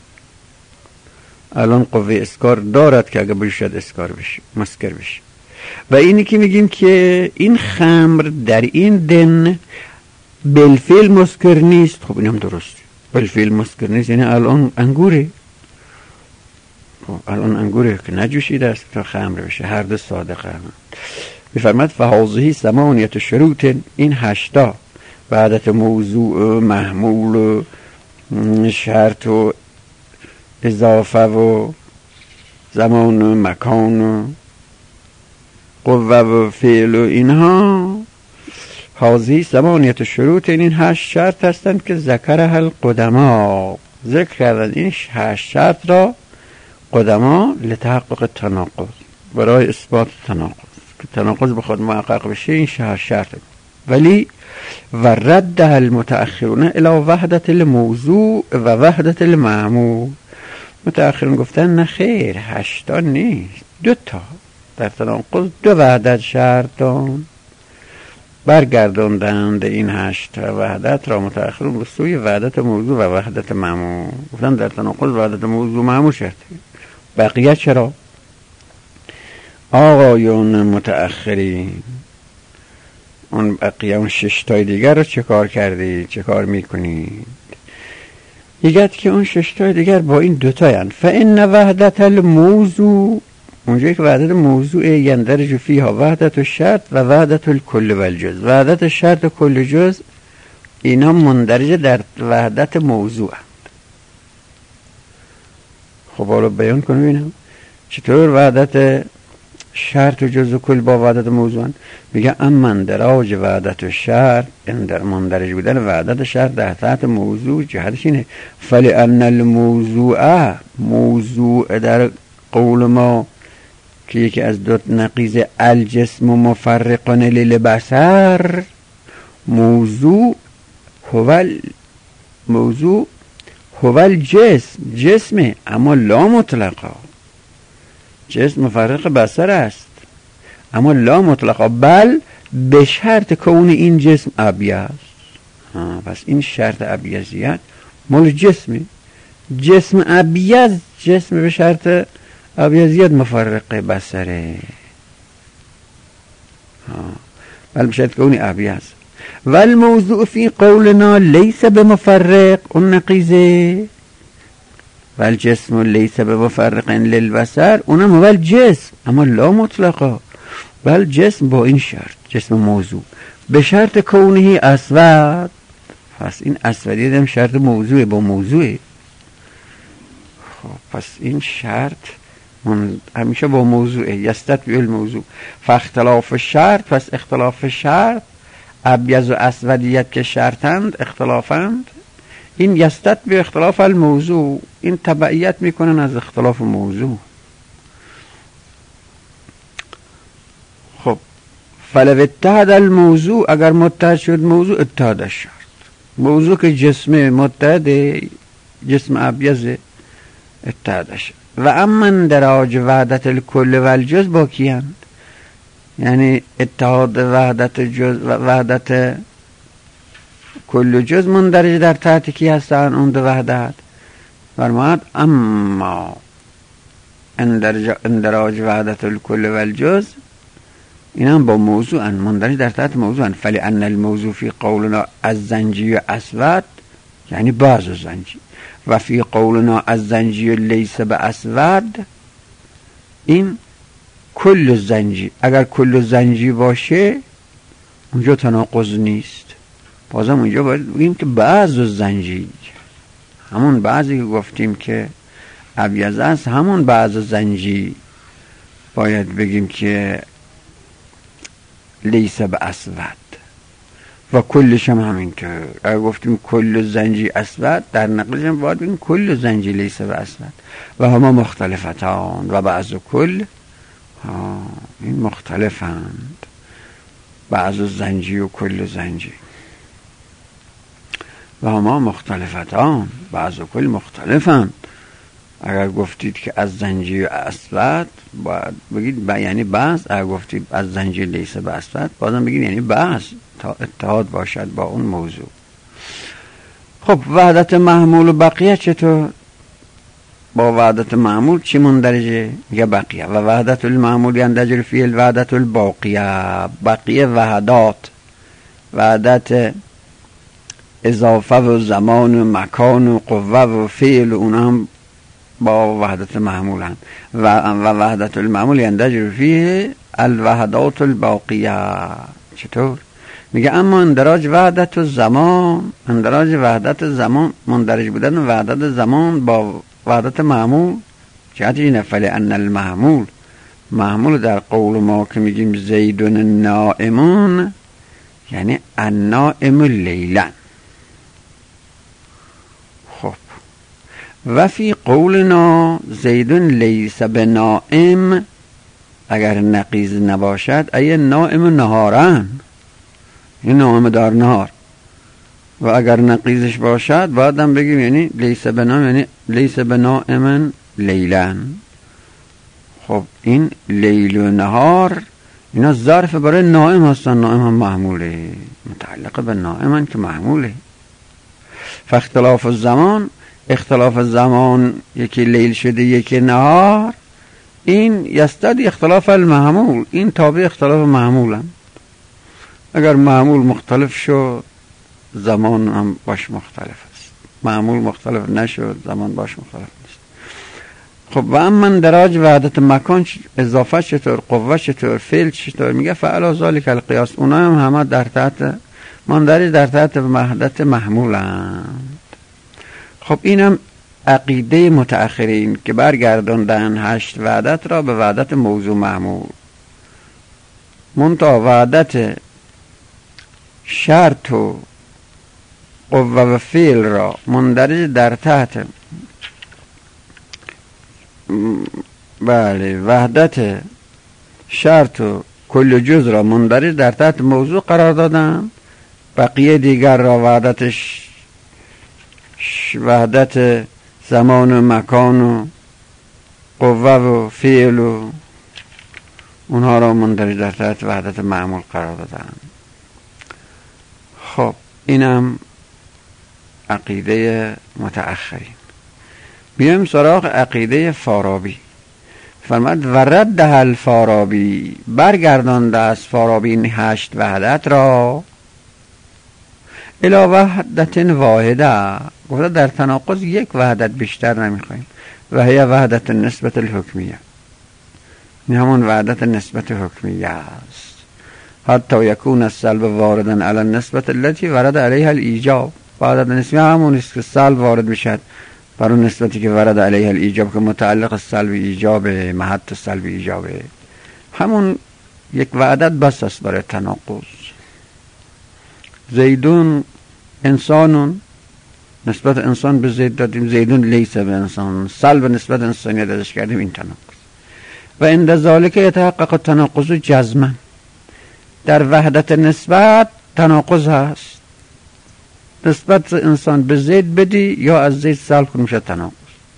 Speaker 1: الان قوه اسکار دارد که اگر بجوشد اسکار بشه، مسکر بشه. و اینی که میگیم که این خمر در این دن بالفعل مسکر نیست، خب این هم درسته، بالفعل مسکر نیست یعنی الان انگوره، الان انگوره که نجوشیده است تا خمر بشه، هر دو صادقه. میفرماد فهذه ثمانیة شروط، این هشتا وحدت موضوع، محمول، شرط و اضافه و زمان و مکان و قوه و فعل و اینها، هذه ثمانیة شروط، این هشت شرط هستند که ذکرها القدما، ذکر کردن این هشت شرط را قدما لتحقق تناقض، برای اثبات تناقض، که تناقض بخواد محقق بشه این هشت شرط. ولی و ردها المتأخرون الى وحدت الموضوع و وحدت المعمول، متأخرین گفتن نه خیر، هشتا نیست، دو تا در تناقض دو وحدت شرطان. برگرداندند این هشت وحدت را متأخرین به سوی وحدت موضوع و وحدت معمول. گفتن در تناقض وحدت موضوع معمول شرطه. بقیه چرا؟ آقایون متأخرین اون بقیه اون شش تای دیگر رو چه کار کردید؟ چه کار میکنید؟ یکت که اون شش تای دیگر با این دوتای هن. فإن وحدت الموضوع، اونجا که وحدت موضوع یندرج فیها وحدت الشرط و وحدت الکل و الجز. وحدت شرط و کل جز اینا مندرج در وحدت موضوع هست. خب حالا بیان کنم ببینم چطور وحدت شرط و جز و کل با وحدت موضوع هست. میگه اما اندراج وحدت و شرط، اندر مندرج بودن وحدت شرط در تحت موضوع جهتش اینه فلأن الموضوع، موضوع در قول ما که یکی از دو نقیض الجسم مفرقان للبصر، موضوع هو موضوع هو الجسم، جسمه اما لا مطلقا. جسم مفرق بصر است اما لا مطلقا، بل به شرط کون این جسم ابیض. پس این شرط ابیضیت مال جسمه. جسم ابیض، جسم به شرط ابیضیت مفرق بصره، بل به شرط کون ابیض. والموضوع فی قولنا لیس بمفرق، اون نقیزه. والجسم لیس بمفرق للبصر، اونم هو الجسم اما لا مطلقا، بل جسم با این شرط، جسم موضوع به شرط کونه اسود. پس این اسودی هم شرط موضوع با موضوعه. خب پس این شرط من همیشه با موضوعه. یستتبع الموضوع فاختلاف شرط، پس اختلاف شرط ابیض و اسودیت که شرطند اختلافند، این یستتبع اختلاف الموضوع، این تبعیت میکنن از اختلاف موضوع. خب فلو اتحد الموضوع، اگر متحد شد موضوع اتحاد الشرط. موضوع که جسم متحد، جسم ابیض، اتحاد الشرط. و اما اندراج وحدت الکل و الجز با کیند، یعنی اتحاد وحدت جز و وحدت کل و جز مندرج در تحت کی هستن؟ اون دو وحدت. فرماد اما اندرج اندراج وحدت الکل و الجز این هم با موضوع مندرج در تحت موضوع. فلأن الموضوع فی قولنا الزنجی اسود، یعنی بعض الزنجی، و فی قولنا الزنجی لیس باسود، این کل الزنجی. اگر کل الزنجی باشه اونجا تناقض نیست، بازم اونجا باید بگیم که بعض الزنجی، همون بعضی که گفتیم که ابیض است، همون بعض الزنجی باید بگیم که لیس باسود و کلش هم همینطور. اگر گفتیم کل زنجی اسود، در نقلش هم باید بگیم کل زنجی لیس باسود و هما مختلفتان و بعض و کل این مختلفند، بعض زنجی و کل زنجی و هما مختلفتان، بعض و کل مختلفند. اگر گفتید که از زنجی و اسود باید بگید با یعنی بعض، اگر گفتید از زنجی لیس باسود بازم بگید یعنی بعض، تا اتحاد باشد با اون موضوع. خب وحدت محمول و بقیه چطور؟ با وحدت معمول چی مندرجه؟ یا بقیه. و وحدت المعمول یندرج فی الوحدت الباقیه، بقیه وحدات، وحدت اضافه و زمان و مکان و قوه و فعل، اونها هم با وحدت معمول هم. و وحدت المعمول یندرج فی الوحدات الباقیه. چطور؟ میگه اما اندراج وحدت زمان، اندراج وحدت زمان، مندرج بودن وحدت زمان با وحدت معمول جهت اینه. فلأن المعمول، معمول در قول ما که میگیم زیدون نائمون، یعنی النائم لیلا. خب و فی قولنا زیدون لیس بنائم، اگر نقیض نباشد ای نائم نهارن، این نائم دار نهار، و اگر نقیضش باشد بعدم بگیم یعنی لیس بنام یعنی لیس بنائمن لیلن. خب این لیل و نهار اینا ظرف برای نائم هستن، نائم هم محموله، متعلق به نائمن که محموله. فاختلاف الزمان، اختلاف زمان یکی لیل شده یکی نهار، این یستدی اختلاف المحمول، این تابع اختلاف محمولن. اگر محمول مختلف شد زمان هم باش مختلف است، محمول مختلف نشد زمان باش مختلف نیست. خب و اما اندراج وحدت مکان اضافه چطور، قوه چطور، فعل چطور؟ میگه فعلا ذالک القیاس، اونا هم همه در تحت مندرج در تحت وحدت محمولند. خب اینم عقیده متأخرین که برگرداندن هشت وحدت را به وحدت موضوع محمول. منتها وحدت شرط و قوه و فعل را مندرج در تحت بله وحدت شرط و کل جز را مندرج در تحت موضوع قرار دادن. بقیه دیگر را وحدتش وحدت زمان و مکان و قوه و فعل و اونها را مندرج در تحت وحدت معمول قرار دادن. خب اینم عقیده متأخرین. بیایم سراغ عقیده فارابی. فرمود و رد الفارابی، برگردانده از فارابی این هشت وحدت را الی وحدت واحده، گفته در تناقض یک وحدت بیشتر نمیخوایم، و هی وحدت نسبت الحکمیه، این همون وحدت نسبت حکمیه است. حتی یکون السلب واردا علی النسبت التي ورد علیها الایجاب، وحدت نسبی همون است که سلب وارد بشد بر اون نسبتی که ورد علیها الایجاب، که متعلق سلب ایجاب، محط سلب ایجاب، همون یک وحدت بس است برای تناقض. زیدون انسانون، نسبت انسان به زید دادیم، زیدون لیس به انسان، سلب نسبت انسانیت ازش کردیم، این تناقض. و عند ذالک یتحقق التناقض جزما، در وحدت نسبت تناقض هست، نسبت انسان به زید بدی یا از زید سلب کنی میشه تناقض.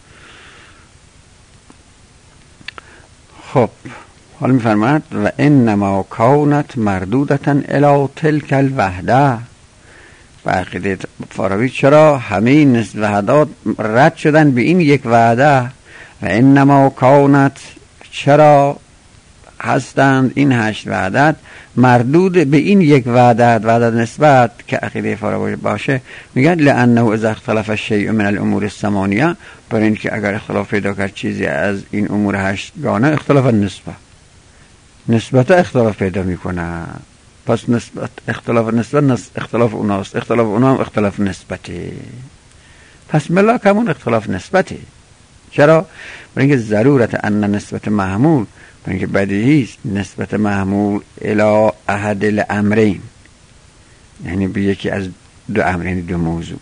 Speaker 1: خب حالا میفرماد و انما کانت مردودتا الی تلک الوحده. و عقیده فارابی چرا همه این وحدات رد شدن به این یک وحده؟ و انما کانت، چرا هستند این هشت وحدت مردود به این یک وحدت، وحدت نسبت که عقیده فارابی باشه؟ میگن لانه اذا اختلف الشیء من الامور الثمانیه، برای اینکه اگر اختلاف پیدا کرد چیزی از این امور هشتگانه، اختلاف نسبت نسبت اختلاف پیدا میکنه. پس نسبت اختلاف نسبت اختلاف اوناست، اختلاف اونا هم اختلاف نسبته، پس ملاک همون اختلاف نسبته. چرا؟ برای اینکه ضرورت ان نسبت محمول، برای اینکه بدیهی است نسبت محمول الی احد الامرین، یعنی به یکی از دو امر، یعنی دو موضوع.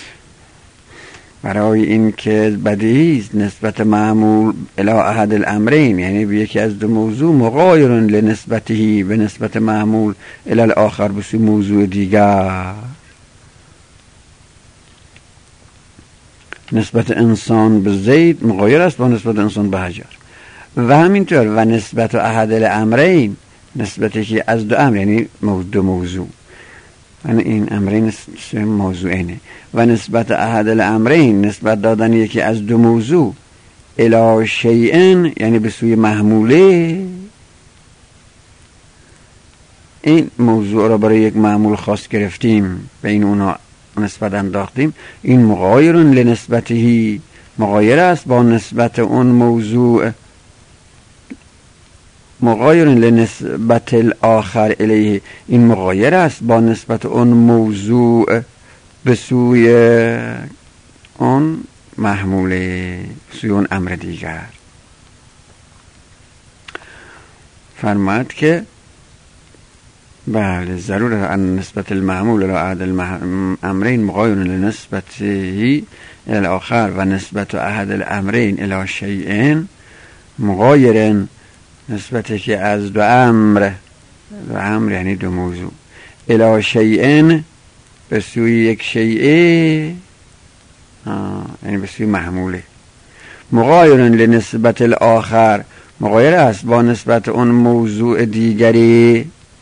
Speaker 1: برای این که بدیهی است نسبت معمول الی احد الامرین، یعنی به یکی از دو موضوع، مغایر لنسبته، به نسبت معمول الی الاخر، به سوی موضوع دیگر. نسبت انسان به زید مغایر است با نسبت انسان به حجر، و همینطور و نسبت احد الامرین، نسبتی که از دو امر، یعنی دو موضوع، یعنی این امرین موضوعینه. و نسبت احد الامرین، نسبت دادن یکی از دو موضوع الی شیئن، یعنی به سوی محموله، این موضوع را برای یک محمول خاص گرفتیم، به این اونا نسبت انداختیم، این مغایر لنسبته، مغایر است با نسبت اون موضوع، مغایر لنسبت الاخر الیه، این مغایر است با نسبت اون موضوع به سوی اون محموله، سوی اون امر دیگر. فرماد که بله ضرورت ان نسبت المعمول الى احد الامرین مغایر لنسبته الاخر و نسبت احد الامرین الى شیئین مغایر، نسبتی که از دو امر، دو امر یعنی دو موضوع، الی شیئین به سوی یک شیعه، یعنی به سوی محموله. مغایر لنسبت الاخر، مغایر است با نسبت اون موضوع دیگری،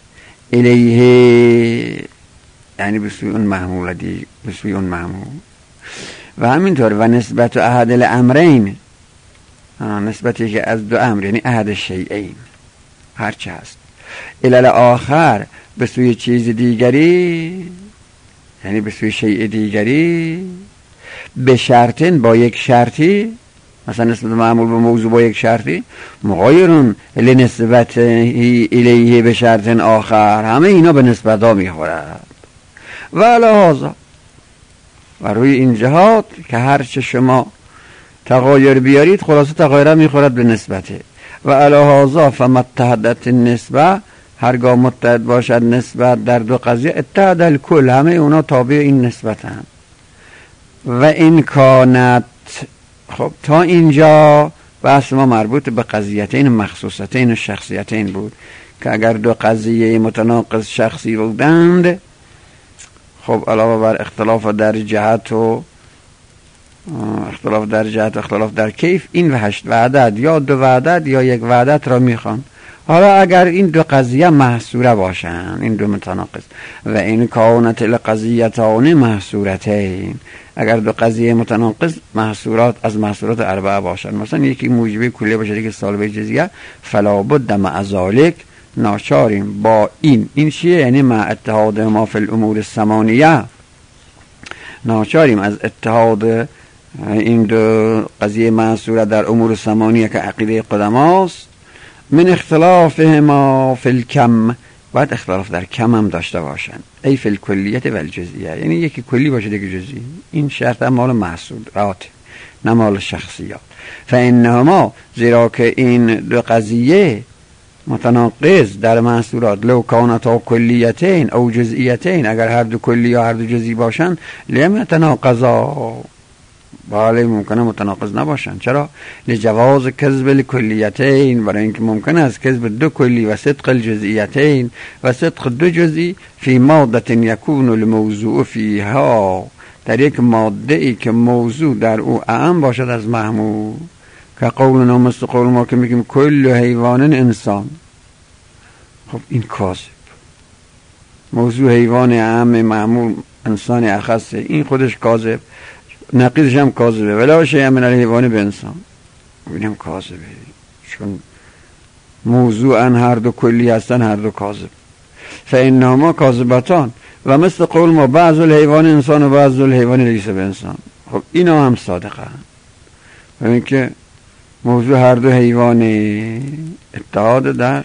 Speaker 1: الیه یعنی به سوی اون محمول دی، به سوی اون محمول. و همینطور و نسبت احد الامرین، نسبتی که از دو امر یعنی احد الشیئین هرچه هست، الی الاخر به سوی چیز دیگری، یعنی به سوی شیء دیگری، به شرطن با یک شرطی، مثلا نسبت معمول به موضوع با یک شرطی، مغایرون لنسبت الیه به شرط آخر، همه اینا به نسبت ها میخورد. و لحاظا و روی این جهات که هرچه شما تغایر بیارید خلاصه تغایر میخورد به نسبته. و لحاظا فمتحدت نسبه، هرگاه متحد باشد نسبت در دو قضیه، اتحد الکل، همه اونا تابع این نسبت هم. و این کانت، خب تا اینجا بحث ما مربوط به قضیتین مخصوصتین و شخصیتین بود که اگر دو قضیه متناقض شخصی بودند، خب علاوه بر اختلاف در جهت و اختلاف در جهت و اختلاف در کیف، این وحشت وعدد یا دو وعدد یا یک وعدد را میخوان. حالا اگر این دو قضیه محصوره باشن، این دو متناقض، و این کانت القضیتان محصورتین، اگر دو قضیه متناقض محصورات از محصورات اربعه باشن، مثلا یکی موجبه کلیه باشه دیگه سالبه جزئیه، فلا بد مع ذلک، ناچاریم با این، این چیه؟ یعنی مع اتحاد ما فی الامور الثمانیه، ناچاریم از اتحاد این دو قضیه محصوره در امور ثمانیه که عقیده قدماست، من اختلافهما فی الکم، باید اختلاف در کم هم داشته باشن، ای فی الکلیت و الجزئیه، یعنی یکی کلی باشه دیگه جزئی. این شرط هم مال محصولات نه مال شخصیات. فانهما، زیرا که این دو قضیه متناقض در محصولات، لو کانتا کلیتین او جزئیتین، اگر هر دو کلی یا هر دو جزئی باشن، لم یتناقضا، بله ممکنه متناقض نباشن. چرا؟ لجواز کذب الکلیتین، برای اینکه ممکن است کذب دو کلی و صدق الجزئیتین و صدق دو جزئی فی ماده یکون الموضوع فیها، در یک ماده ای که موضوع در او اعم باشد از محمول، که قولنا مثل قول ما که میگیم کل حیوان انسان. خب این کاذب، موضوع حیوان اعم محمول انسان اخصه، این خودش کاذب، نقیضش هم کاذبه، ولا شیء من الحیوان به انسان، اینم کاذبه، چون موضوعا هر دو کلی هستن، هر دو کاذب. فانهما کاذبتان، و مثل قول ما بعض الحیوان انسان و بعض الحیوان لیس به انسان. خب اینا هم صادقه، و اینکه موضوع هر دو حیوان اتحاد در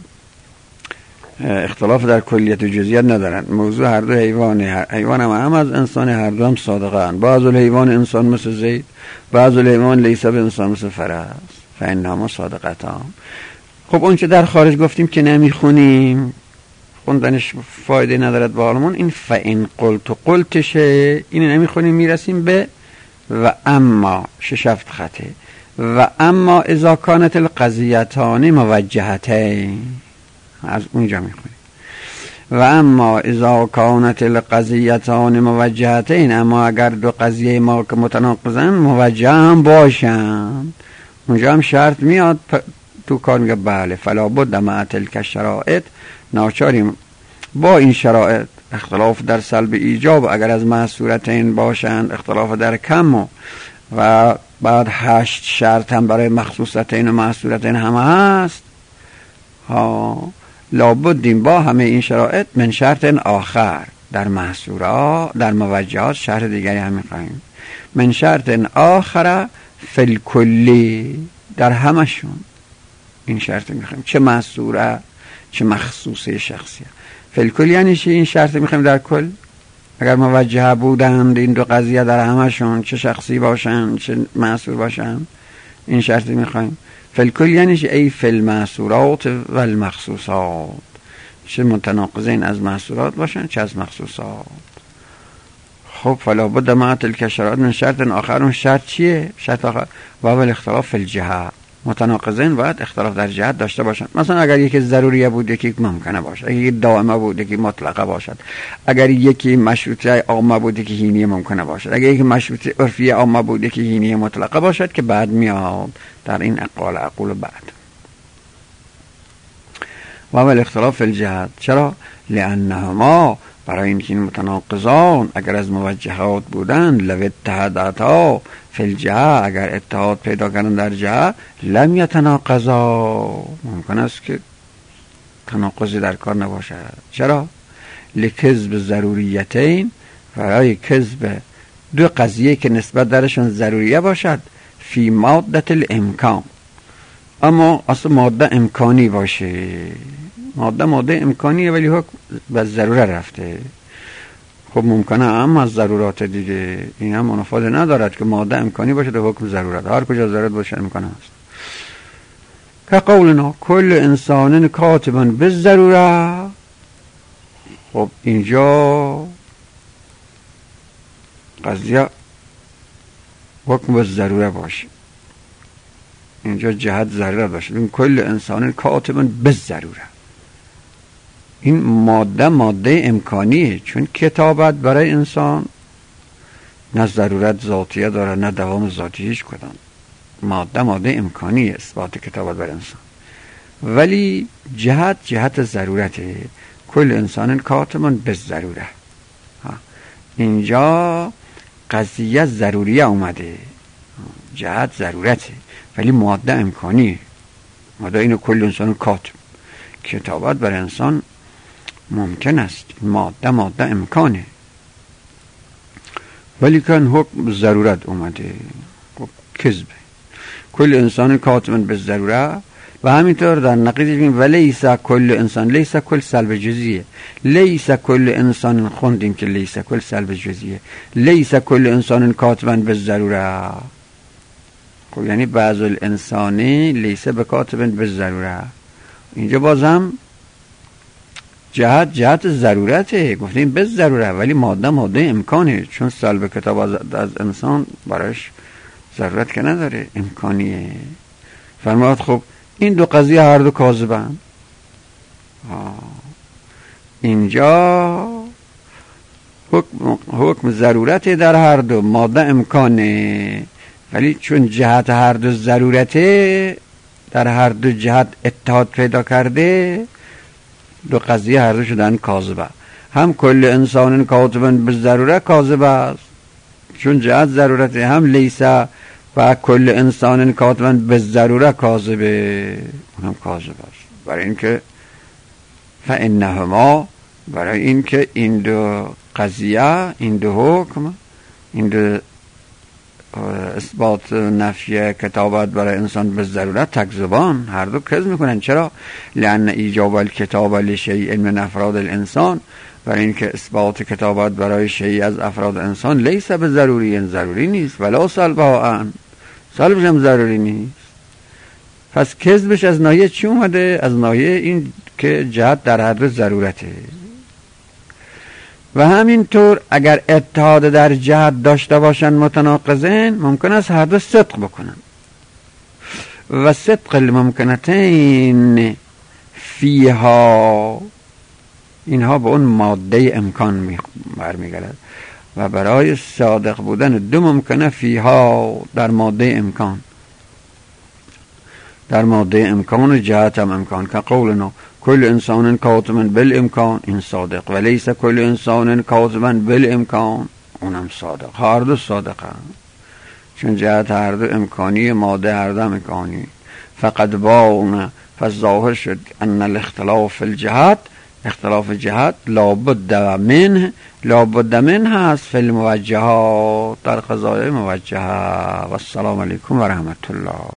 Speaker 1: اختلاف در کلیت و جزئیات ندارن، موضوع هر دو حیوان، حیوان هم هم از انسان، هر دو هم صادقه هن. بعض الحیوان انسان مثل زید، بعض الحیوان لیس به انسان مثل فرس، فانهما صادقتان. خب اون چه در خارج گفتیم که نمیخونیم، خوندنش فایده ندارد به حالمون، این فان قلت و قلتشه، این نمیخونیم، میرسیم به و اما، شش هفت خطه. و اما اذا کانت القضیتان موجهتین، از اونجا میخونیم. و اما اذا کانت القضیتان موجهتین، اما اگر دو قضیه ما که متناقضن موجه هم باشن، اونجا هم شرط میاد تو کار، میگه بله فلا بد مع تلک الشرائط، ناچاریم با این شرایط، اختلاف در سلب ایجاب اگر از محصورتین باشند، اختلاف در کم، و بعد هشت شرط هم برای مخصوصتین و محصورتین همه هست، ها لابدیم با همه این شرایط من شرط آخر، در محصورات در موجهات شرط دیگری هم میخواییم، من شرط آخر فی الکلی، در همشون این شرط میخواییم، چه محصوره چه مخصوصه شخصیه. فی الکلی یعنی چی؟ این شرط میخواییم در کل، اگر موجه بودند این دو قضیه در همشون، چه شخصی باشن چه محصور باشن، این شرط میخواییم. فی الکل یعنی چی؟ ای فی المحصورات و المخصوصات، چه متناقضین از محصورات باشن چه از مخصوصات. خب فلا بد مع تلک الشرائط من شرط آخر، اون شرط چیه؟ شرط آخر باب الاختلاف فی الجهت، متناقضین باید اختلاف در جهت داشته باشند. مثلا اگر یکی ضروریه بود یکی ممکنه باشد، اگر یکی دائمه بود یکی مطلقه باشد، اگر یکی مشروطه عامه بود یکی هینیه ممکنه باشد، اگر یکی مشروطه عرفی عامه بود یکی هینیه مطلقه باشد که بعد میاد در این اقوال اقول بعد. و اول اختلاف فی الجهت. چرا؟ لانهما، برای اینکه این متناقضان اگر از موجهات بودند، لو اتحاداتا فی الجهت، اگر اتحاد پیدا کردن در جهت، لم یتناقضا، ممکن است که تناقضی در کار نباشد. چرا؟ لکذب ضروریتین، برای کذب دو قضیه که نسبت درشون ضروریه باشد، فی مادت الامکان، اما اصلا ماده امکانی باشه. ماده ماده امکانیه ولی حکم به ضروره رفته. خب ممکنه اما از ضرورات دیگه، این هم منافات ندارد که ماده امکانی باشه و حکم ضرورت، هر کجا ضرورت باشه امکان هست. که قولنا کل انسان کاتبا بالضروره. خب اینجا قضیه حکم به ضروره باشه، اینجا جهت ضرورت باشه. این کل انسان کاتبا بالضروره، این ماده ماده امکانیه، چون کتابت برای انسان نه ضرورت ذاتیه داره نه دوام ذاتی هیچ کدام. ماده ماده امکانیه اثبات کتابت برای انسان، ولی جهت جهت ضرورته. کل انسان کاتبا بالضروره، اینجا قضیه ضروریه اومده، جهت ضرورته ولی ماده امکانیه. ماده اینو کل انسان کاتب، کتابت برای انسان ممکن است، ماده ماده امکانه ولی کن حکم ضرورت اومده، کذبه. کل انسان کاتبا بالضروره. و همینطور در نقیض و لیس کل انسان، لیس کل سلب جزیه، لیس کل انسان خوندیم که لیس کل سلب جزیه، لیس کل انسان کاتبا بالضروره. خب یعنی بعض الانسانی لیس بکاتبا بالضروره. اینجا بازم جهت جهت ضرورته، گفتیم به ضروره ولی ماده ماده امکانه، چون سلب کتاب از, از انسان برایش ضرورت که نداره، امکانیه. فرماید خب این دو قضیه هر دو کاذبن. اینجا حکم, حکم ضرورت در هر دو، ماده امکانه، ولی چون جهت هر دو ضرورته، در هر دو جهت اتحاد پیدا کرده، دو قضیه هر دو شدن کاذبه. هم کل انسان کاتبا بالضروره کاذبه است چون جهت ضرورته، هم لیسا و کل انسان کاتبا بالضروره کاذبه، هم کاذبه است. برای اینکه فانهما، برای اینکه این دو قضیه، این دو حکم، این دو اثبات نفی کتابت برای انسان به ضرورت تکذبان، هر دو کذب میکنن. چرا؟ لان ایجاب الکتاب لشیء من افراد الانسان، برای اینکه اثبات کتابت برای شیء از افراد انسان لیس به ضروری، این ضروری نیست، ولا سلبها ان، سلبش هم ضروری نیست. پس کذبش از ناحیه چی اومده؟ از ناحیه این که جهت در هر دو ضرورته. و همینطور اگر اتحاد در جهت داشته باشن متناقضین، ممکن است هر دو صدق بکنن. و صدق الممکنتین فیها، اینها به اون ماده امکان برمیگردد و برای صادق بودن دو ممکنه فیها در ماده امکان، در ماده امکان و جهت هم امکان. که قولنا کل انسان کاتبا بالامکان، این صادق، و لیس کل انسان کاتبا بالامکان، اونم صادق. هر دو صادق هم، چون جهت هر دو امکانی، ماده هر دو امکانی. فقد باون، فظاهر شد ان الاختلاف فی الجهت، اختلاف جهت لابد منه، لابد منه هست فی الموجهات، در قضایای موجهه. و السلام علیکم و رحمت الله.